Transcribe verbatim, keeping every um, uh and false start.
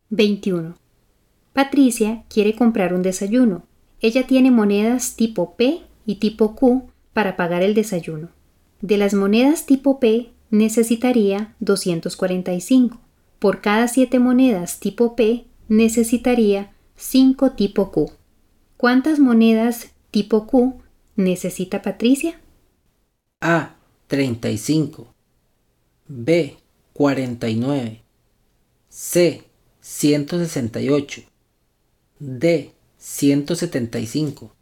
veintiuno. Patricia quiere comprar un desayuno. Ella tiene monedas tipo P y tipo Q para pagar el desayuno. De las monedas tipo P necesitaría doscientos cuarenta y cinco. Por cada siete monedas tipo P necesitaría cinco tipo Q. ¿Cuántas monedas tipo Q necesita Patricia? A. treinta y cinco. B. cuarenta y nueve. C. ciento sesenta y ocho. D. ciento setenta y cinco.